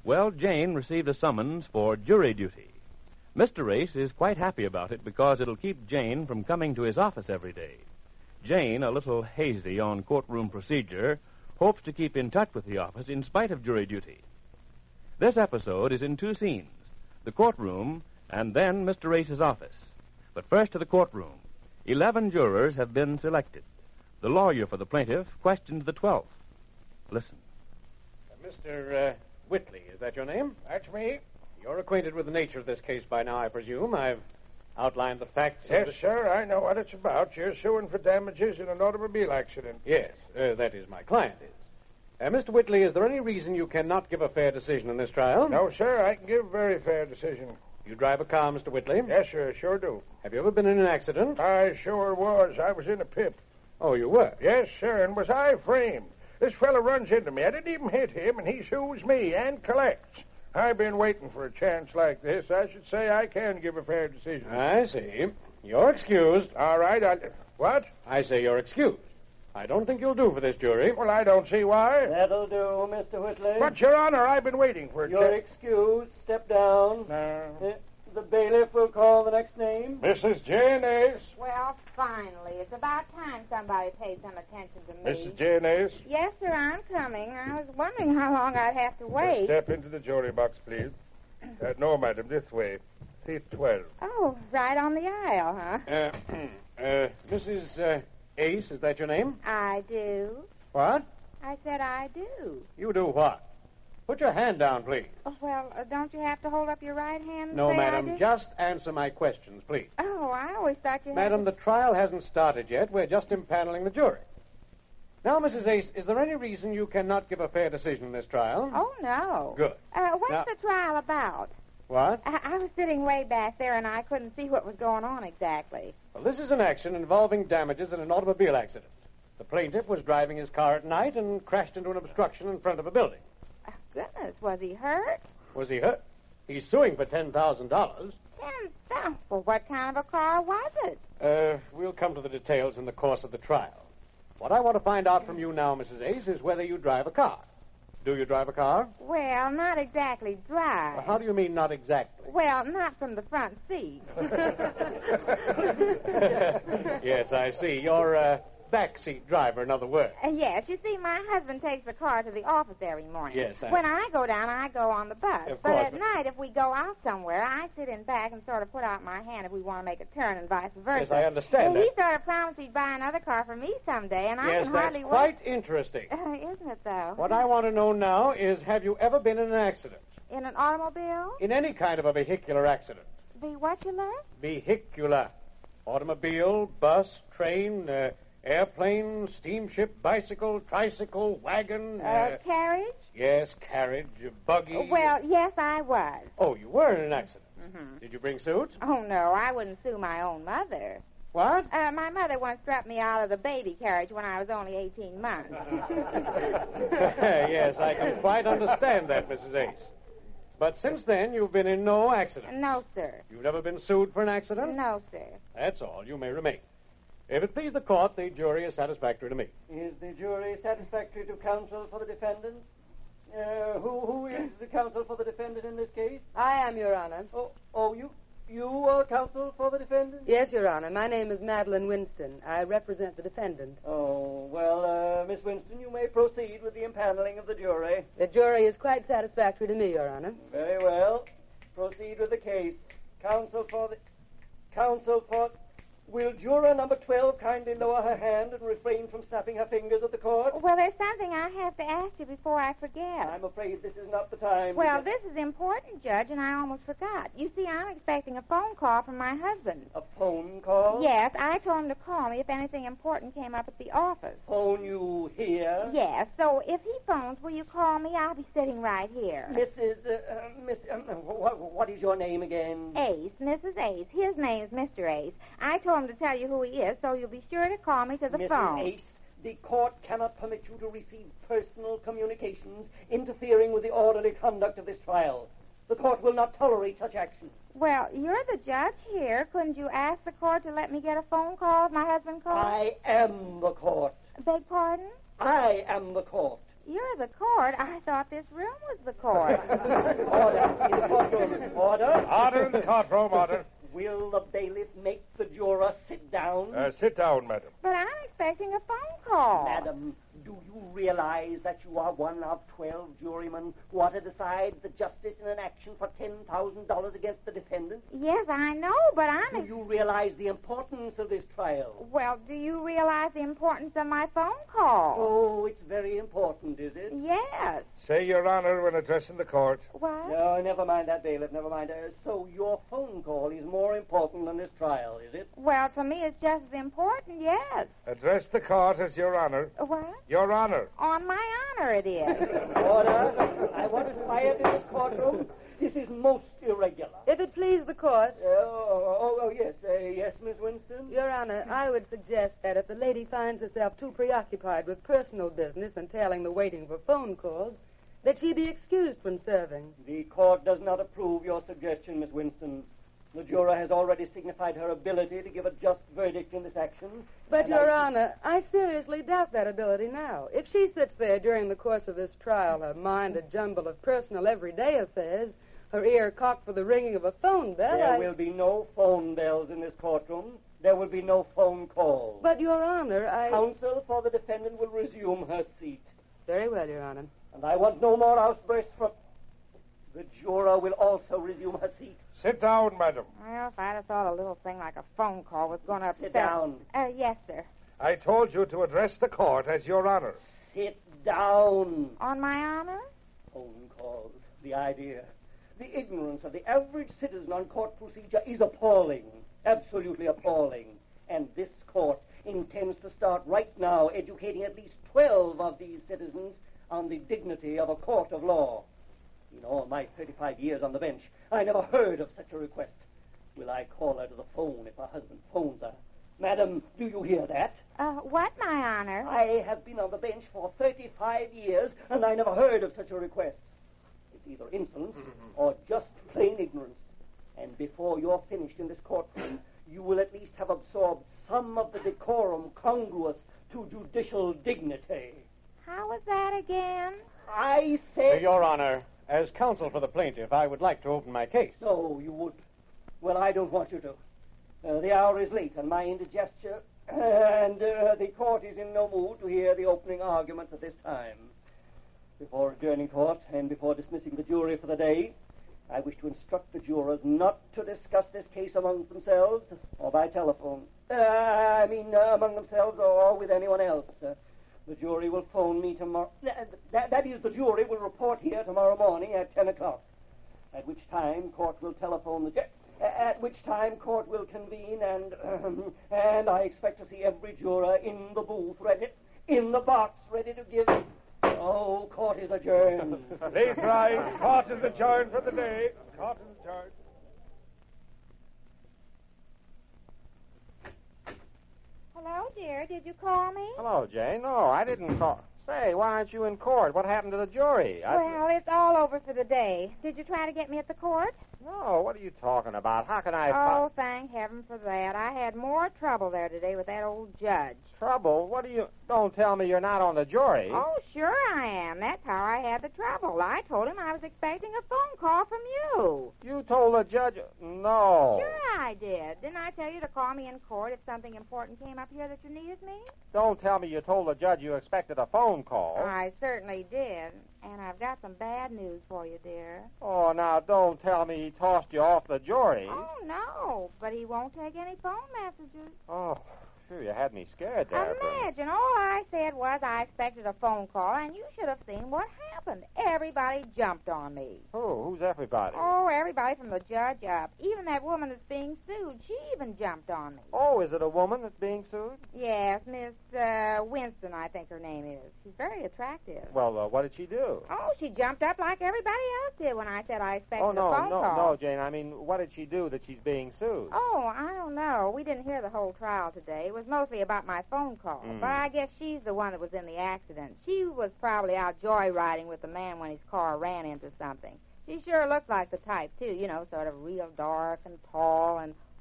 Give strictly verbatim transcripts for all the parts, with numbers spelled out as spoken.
Well, Jane received a summons for jury duty. Mister Race is quite happy about it because it'll keep Jane from coming to his office every day. Jane, a little hazy on courtroom procedure, hopes to keep in touch with the office in spite of jury duty. This episode is in two scenes, the courtroom and then Mister Race's office. But first to the courtroom. Eleven jurors have been selected. The lawyer for the plaintiff questions the twelfth. Listen. Uh, Mister Uh, Whitley, is that your name? That's me. You're acquainted with the nature of this case by now, I presume. I've outlined the facts. Yes, of the... sir, I know what it's about. You're suing for damages in an automobile accident. Yes, uh, that is my client is. Uh, Mister Whitley, is there any reason you cannot give a fair decision in this trial? No, sir, I can give a very fair decision. You drive a car, Mister Whitley? Yes, sir, sure do. Have you ever been in an accident? I sure was. I was in a pit. Oh, you were? Yes, sir, and was I framed? This fella runs into me. I didn't even hit him, and he sues me and collects. I've been waiting for a chance like this. I should say I can give a fair decision. I see. You're excused. All right, I'll... What? I say you're excused. I don't think you'll do for this jury. Well, I don't see why. That'll do, Mister Whitley. But, Your Honor, I've been waiting for a You're chance. excused. Step down. No. Uh, the bailiff will call the next name. Missus Jane Ace. Well, finally. It's about time somebody paid some attention to me. Missus Jane Ace. Yes, sir, I'm coming. I was wondering how long I'd have to wait. Step into the jury box, please. Uh, no, madam, this way. Seat twelve. Oh, right on the aisle, huh? Uh, uh, Missus Uh, Ace, is that your name? I do. What? I said I do. You do what? Put your hand down, please. Oh, well, uh, don't you have to hold up your right hand and No, say I madam. do? Just answer my questions, please. Oh, I always thought you had Madam, to... the trial hasn't started yet. We're just impaneling the jury. Now, Missus Ace, is there any reason you cannot give a fair decision in this trial? Oh, no. Good. Uh, what's Now- the trial about? What? I, I was sitting way back there, and I couldn't see what was going on exactly. Well, this is an action involving damages in an automobile accident. The plaintiff was driving his car at night and crashed into an obstruction in front of a building. Oh, goodness, was he hurt? Was he hurt? He's suing for ten thousand dollars. Ten thousand? Well, what kind of a car was it? Uh, we'll come to the details in the course of the trial. What I want to find out from you now, Missus Ace, is whether you drive a car. Do you drive a car? Well, not exactly drive. Well, how do you mean, not exactly? Well, not from the front seat. Yes, I see. You're a backseat driver, in other words. Uh, yes, you see, my husband takes the car to the office every morning. Yes, I- When I go down, I go on the bus. Of but course, at but- night, if we go out somewhere, I sit in back and sort of put out my hand if we want to make a turn and vice versa. Yes, I understand And he that. sort of promised he'd buy another car for me someday, and I Yes, can that's hardly quite wait. interesting. Uh, isn't it, though? What I want to know now is, have you ever been in an accident? In an automobile? In any kind of a vehicular accident? The what you learn? Vehicular. Automobile, bus, train, uh, airplane, steamship, bicycle, tricycle, wagon. Uh, carriage? Yes, carriage, uh, buggy. Well, yes, I was. Oh, you were in an accident. Mm-hmm. Did you bring suit? Oh, no, I wouldn't sue my own mother. What? Uh, my mother once strapped me out of the baby carriage when I was only eighteen months. Yes, I can quite understand that, Missus Ace. But since then, you've been in no accident. No, sir. You've never been sued for an accident? No, sir. That's all. You may remain. If it please the court, the jury is satisfactory to me. Is the jury satisfactory to counsel for the defendant? Uh, who who is the counsel for the defendant in this case? I am, Your Honor. Oh, oh, you you are counsel for the defendant? Yes, Your Honor. My name is Madeline Winston. I represent the defendant. Oh, well, uh, Miss Winston, you may proceed with the impaneling of the jury. The jury is quite satisfactory to me, Your Honor. Very well. Proceed with the case. Counsel for the... Counsel for... Will juror number twelve kindly lower her hand and refrain from snapping her fingers at the court? Well, there's something I have to ask you before I forget. I'm afraid this is not the time. Well, to this is important, Judge, and I almost forgot. You see, I'm expecting a phone call from my husband. A phone call? Yes, I told him to call me if anything important came up at the office. Phone you here? Yes, so if he phones, will you call me? I'll be sitting right here. Missus Uh, uh, Miss, um, what, what is your name again? Ace, Missus Ace. His name's Mister Ace. I told him to tell you who he is, so you'll be sure to call me to the Missus phone. Ace, the court cannot permit you to receive personal communications interfering with the orderly conduct of this trial. The court will not tolerate such action. Well, you're the judge here. Couldn't you ask the court to let me get a phone call if my husband called? I am the court. Beg pardon? I am the court. You're the court. I thought this room was the court. Order in the courtroom. Order. Order in the courtroom, order. Will the bailiff make the juror sit down? Uh, sit down, madam. But I'm expecting a phone call. Madam, do you realize that you are one of twelve jurymen who are to decide the justice in an action for ten thousand dollars against the defendant? Yes, I know, but I'm... Do ex- you realize the importance of this trial? Well, do you realize the importance of my phone call? Oh, it's very important, is it? Yes. Say your honor when addressing the court. What? No, never mind that, bailiff, never mind. Uh, so your phone call is more important than this trial, is it? Well, to me, it's just as important, yes. Address the court as your honor. What? Your honor. On my honor, it is. Order. I want quiet in this courtroom. This is most irregular. If it please the court, Uh, oh, oh, oh, yes. Uh, yes, Miss Winston? Your Honor, I would suggest that if the lady finds herself too preoccupied with personal business entailing the waiting for phone calls, that she be excused from serving. The court does not approve your suggestion, Miss Winston. The juror has already signified her ability to give a just verdict in this action. But, and Your I... Honor, I seriously doubt that ability now. If she sits there during the course of this trial, her mind a jumble of personal everyday affairs, her ear cocked for the ringing of a phone bell, There I... will be no phone bells in this courtroom. There will be no phone calls. But, Your Honor, I... Counsel for the defendant will resume her seat. Very well, Your Honor. And I want no more outbursts from... The juror will also resume her seat. Sit down, madam. Well, if I'd have thought a little thing like a phone call was going to upset... Sit down. Uh, yes, sir. I told you to address the court as your honor. Sit down. On my honor? Phone calls. The idea. The ignorance of the average citizen on court procedure is appalling. Absolutely appalling. And this court intends to start right now educating at least twelve of these citizens on the dignity of a court of law. In all my thirty-five years on the bench, I never heard of such a request. Will I call her to the phone if her husband phones her? Madam, do you hear that? Uh, what, my honor? I have been on the bench for thirty-five years, and I never heard of such a request. It's either insolence or just plain ignorance. And before you're finished in this courtroom, you will at least have absorbed some of the decorum congruous to judicial dignity. How was that again? I Uh, said... Your Honor, as counsel for the plaintiff, I would like to open my case. No, you would. Well, I don't want you to. Uh, the hour is late, and my indigestion, and uh, the court is in no mood to hear the opening arguments at this time. Before adjourning court and before dismissing the jury for the day, I wish to instruct the jurors not to discuss this case among themselves or by telephone. Uh, I mean, uh, among themselves or with anyone else. Uh, the jury will phone me tomorrow. That, that is, the jury will report here tomorrow morning at ten o'clock, at which time court will telephone the judge. At which time court will convene, and um, and I expect to see every juror in the booth, ready, in the box, ready to give. Oh, court is adjourned. Please rise. Court is adjourned for the day. Court is adjourned. Hello, dear. Did you call me? Hello, Jane. No, I didn't call. Say, why aren't you in court? What happened to the jury? I... Well, it's all over for the day. Did you try to get me at the court? No, what are you talking about? How can I... Oh, thank heaven for that. I had more trouble there today with that old judge. Trouble? What do you... Don't tell me you're not on the jury. Oh, sure I am. That's how I had the trouble. I told him I was expecting a phone call from you. You told the judge... No. Sure I did. Didn't I tell you to call me in court if something important came up here that you needed me? Don't tell me you told the judge you expected a phone call. I certainly did. And I've got some bad news for you, dear. Oh, now, don't tell me he tossed you off the jury. Oh, no. But he won't take any phone messages. Oh, sure, you had me scared there. Imagine, all I said was I expected a phone call, and you should have seen what happened. Everybody jumped on me. Who? Who's everybody? Oh, everybody from the judge up. Even that woman that's being sued, she even jumped on me. Oh, is it a woman that's being sued? Yes, Miss uh, Winston, I think her name is. She's very attractive. Well, uh, what did she do? Oh, she jumped up like everybody else did when I said I expected Oh, no, a phone no, call. no, Jane. I mean, what did she do that she's being sued? Oh, I don't know. We didn't hear the whole trial today. It was mostly about my phone call. Mm. But I guess she's the one that was in the accident. She was probably out joyriding with the man when his car ran into something. She sure looks like the type, too. You know, sort of real dark and tall and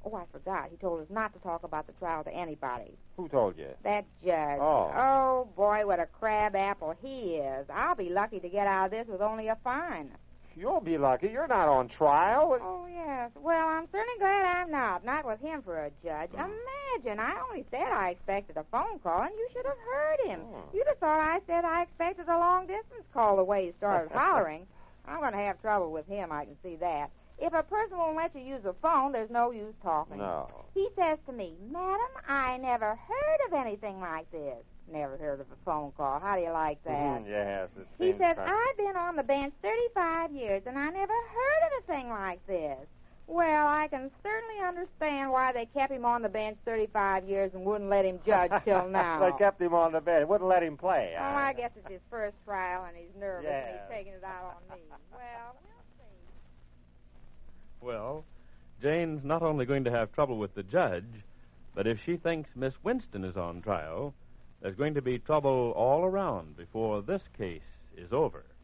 Oh, I forgot. He told us not to talk about the trial to anybody. Who told you? That judge. Oh. Oh, boy, what a crab apple he is. I'll be lucky to get out of this with only a fine. You'll be lucky. You're not on trial. Oh, yes. Well, I'm certainly glad I'm not. Not with him for a judge. Imagine, I only said I expected a phone call, and you should have heard him. Oh. You'd have thought I said I expected a long-distance call the way he started hollering. I'm going to have trouble with him, I can see that. If a person won't let you use a phone, there's no use talking. No. He says to me, Madam, I never heard of anything like this. Never heard of a phone call. How do you like that? Mm, yes. It He seems says, kind of- I've been on the bench thirty-five years, and I never heard of a thing like this. Well, I can certainly understand why they kept him on the bench thirty-five years and wouldn't let him judge till now. They kept him on the bed. Wouldn't let him play. Oh, I guess it's his first trial, and he's nervous, and Yeah. he's taking it out on me. Well, we'll see. Well, Jane's not only going to have trouble with the judge, but if she thinks Miss Winston is on trial, there's going to be trouble all around before this case is over.